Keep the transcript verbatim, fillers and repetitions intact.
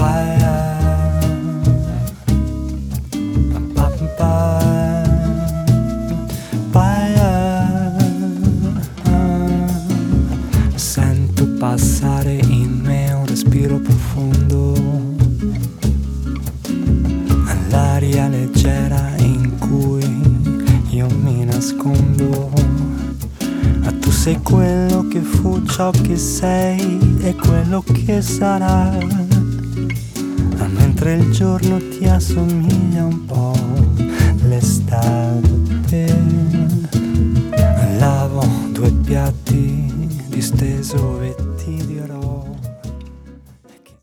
Sento passare in me un respiro profondo, all'aria leggera in cui io mi nascondo. Ma tu sei quello che fu, ciò che sei e quello che sarà. Ma mentre il giorno ti assomiglia un po' l'estate, lavo due piatti disteso e